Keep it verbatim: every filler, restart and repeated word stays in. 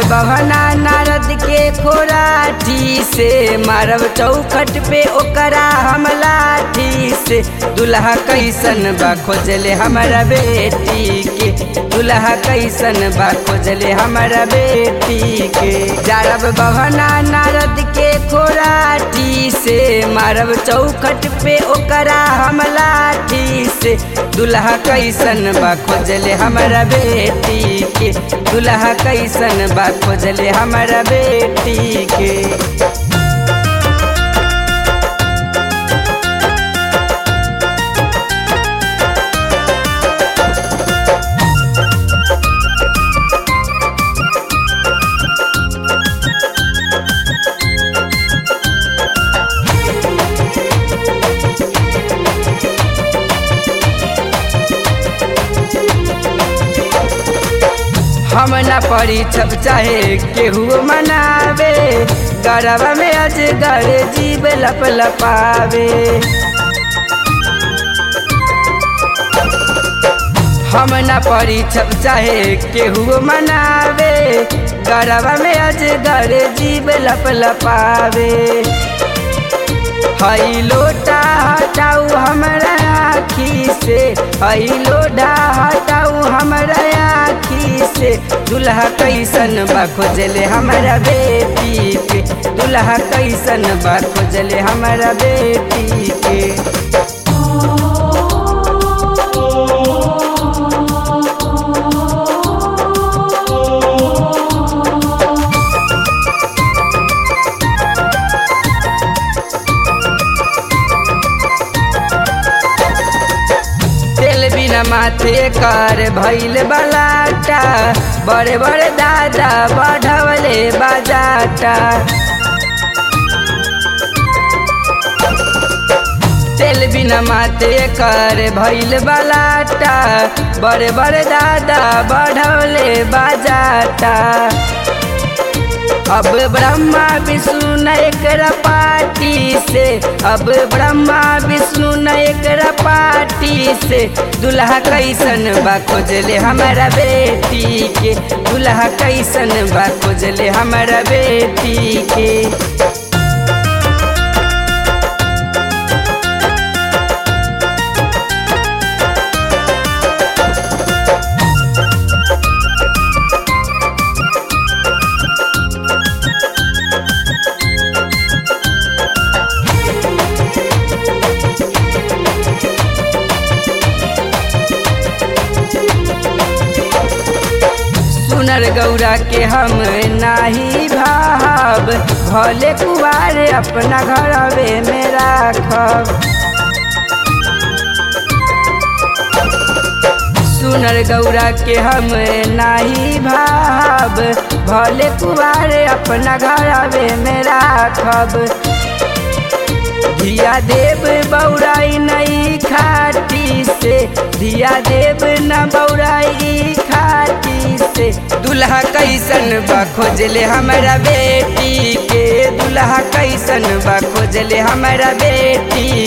बहना नारद के खोराठी से, मारब चौखट पे ओकरा हम लाठी से। दुल्हा कैसन बा खोजले हमारा बेटी के, दुल्हा कैसन बा खोजले हमारा बेटी के। जारब बहना नारद के खोराठी से, मारब चौखट पे ओकरा हम लाठी से। दुल्हा कैसन बा खोजले हमारा बेटी के, दुल्हा कैसन बा खोजले हमारा बेटी के। हम न पड़ी छप चाहे केहू मनावे, गरबा में अजगर जीव लप लपावे। हम न पड़ी छप चाहे केहू मनावे, गरबा में अजगर जीव लप लपावे। हई लोटा हटाऊ हमरा आखी से, हई लोटा हटाऊ हमरा आखी से। दुल्हा कैसन बा खोजले हमारा बेटी के, दुल्हा कैसन बा खोजले हमारा बेटी के। माथे कर भैल बलाटा, बड़े बड़े दादा बढ़वले बाजाटा। तेल बिना माथे कर भैल बलाटा, बड़े बड़े दादा बढ़वले बाजाटा। अब ब्रह्मा विष्णु न एकरा पार्टी से, अब ब्रह्मा विष्णु न एकरा पार्टी से। दुल्हा कैसन बा खोजले हमारा बेटी के, दुल्हा कैसन बा खोजले हमारा बेटी के। सुनर गौरा के हम नाही भाव, भले कुवार अपना घरवे में राखब। सुनर गौरा के हम नाही भाव, भले कुवार अपना घरवे में राखब। धिया देव बौराई नई खाटी से, धिया देव न बौराई खाटी से। दुल्हा कैसन बा खोजले हमारा बेटी के, दुल्हा कैसन बा खोजले हमारा बेटी